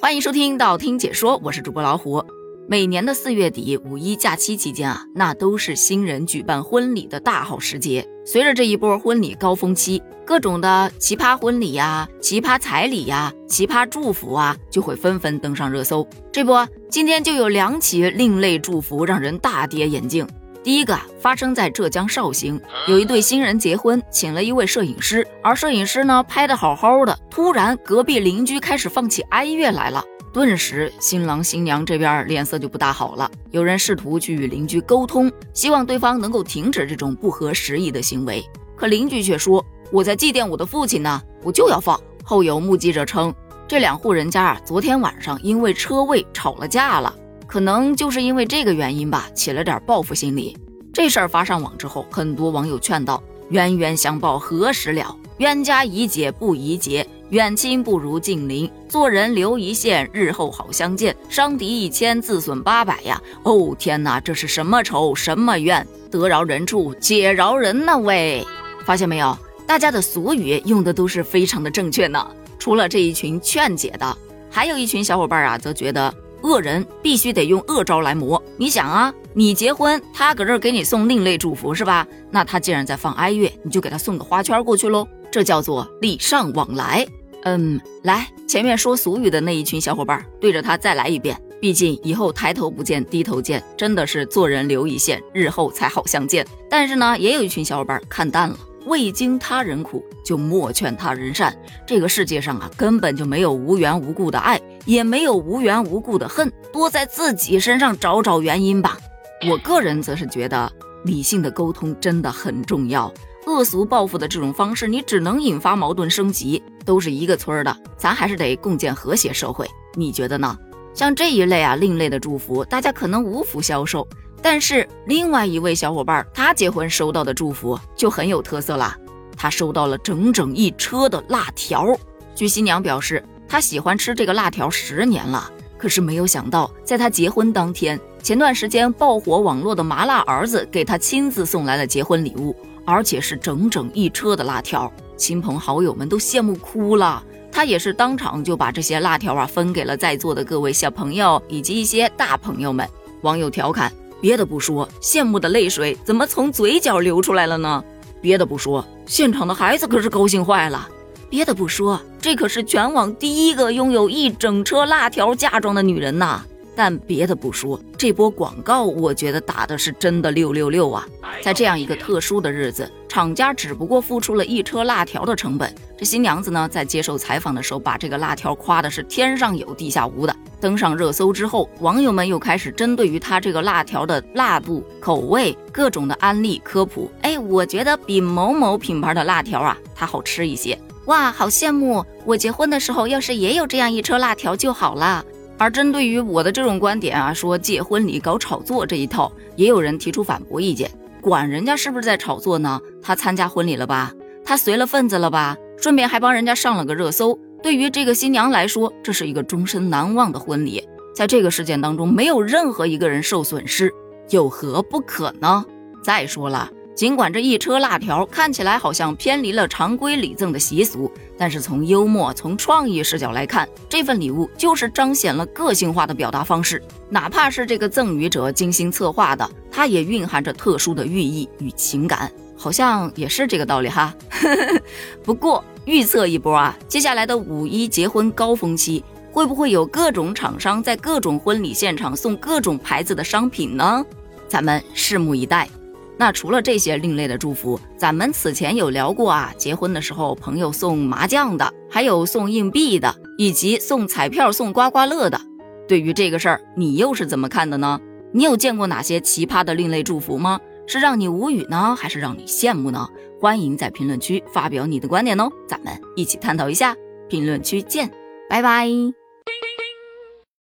欢迎收听道听解说，我是主播老虎。每年的4月底五一假期期间啊，那都是新人举办婚礼的大好时节。随着这一波婚礼高峰期，各种的奇葩婚礼呀、奇葩彩礼呀、奇葩祝福啊，就会纷纷登上热搜。这不，今天就有2起另类祝福让人大跌眼镜。第一个发生在浙江绍兴，有一对新人结婚，请了一位摄影师，而摄影师呢拍得好好的，突然隔壁邻居开始放起哀乐来了，顿时新郎新娘这边脸色就不大好了。有人试图去与邻居沟通，希望对方能够停止这种不合时宜的行为，可邻居却说：“我在祭奠我的父亲呢，我就要放。”后有目击者称，这2户人家昨天晚上因为车位吵了架了。可能就是因为这个原因吧，起了点报复心理。这事儿发上网之后，很多网友劝道：冤冤相报何时了？冤家宜解不宜结，远亲不如近邻。做人留一线，日后好相见。伤敌1000，自损800呀！哦天哪，这是什么仇什么怨？得饶人处且饶人呢喂！发现没有，大家的俗语用的都是非常的正确呢。除了这一群劝解的，还有一群小伙伴啊，则觉得恶人必须得用恶招来磨。你想啊，你结婚，他搁这儿给你送另类祝福是吧？那他既然在放哀乐，你就给他送个花圈过去咯，这叫做礼尚往来。来，前面说俗语的那一群小伙伴，对着他再来一遍。毕竟以后抬头不见低头见，真的是做人留一线，日后才好相见。但是呢，也有一群小伙伴看淡了，未经他人苦，就莫劝他人善。这个世界上啊，根本就没有无缘无故的爱，也没有无缘无故的恨，多在自己身上找找原因吧。我个人则是觉得，理性的沟通真的很重要。恶俗报复的这种方式，你只能引发矛盾升级。都是一个村的，咱还是得共建和谐社会。你觉得呢？像这一类另类的祝福，大家可能无福消受。但是另外一位小伙伴，他结婚收到的祝福就很有特色啦。他收到了整整1车的辣条。据新娘表示，她喜欢吃这个辣条10年了，可是没有想到，在她结婚当天，前段时间爆火网络的麻辣儿子给她亲自送来了结婚礼物，而且是整整1车的辣条。亲朋好友们都羡慕哭了。他也是当场就把这些辣条分给了在座的各位小朋友以及一些大朋友们。网友调侃，别的不说，羡慕的泪水怎么从嘴角流出来了呢？别的不说，现场的孩子可是高兴坏了。别的不说，这可是全网第一个拥有1整车辣条嫁妆的女人呐。但别的不说，这波广告我觉得打的是真的666啊。在这样一个特殊的日子，厂家只不过付出了1车辣条的成本。这新娘子呢，在接受采访的时候，把这个辣条夸的是天上有地下无的。登上热搜之后，网友们又开始针对于她这个辣条的辣度、口味各种的安利科普。我觉得比某某品牌的辣条它好吃一些。哇，好羡慕，我结婚的时候要是也有这样1车辣条就好了。而针对于我的这种观点说借婚礼搞炒作这一套，也有人提出反驳意见。管人家是不是在炒作呢？他参加婚礼了吧？他随了份子了吧？顺便还帮人家上了个热搜。对于这个新娘来说，这是一个终身难忘的婚礼。在这个事件当中，没有任何一个人受损失，有何不可呢？再说了，尽管这1车辣条看起来好像偏离了常规礼赠的习俗，但是从幽默、从创意视角来看，这份礼物就是彰显了个性化的表达方式。哪怕是这个赠予者精心策划的，它也蕴含着特殊的寓意与情感，好像也是这个道理哈。不过预测一波接下来的5一结婚高峰期，会不会有各种厂商在各种婚礼现场送各种牌子的商品呢？咱们拭目以待。那除了这些另类的祝福，咱们此前有聊过结婚的时候朋友送麻将的，还有送硬币的，以及送彩票送刮刮乐的。对于这个事儿，你又是怎么看的呢？你有见过哪些奇葩的另类祝福吗？是让你无语呢，还是让你羡慕呢？欢迎在评论区发表你的观点哦，咱们一起探讨一下。评论区见，拜拜。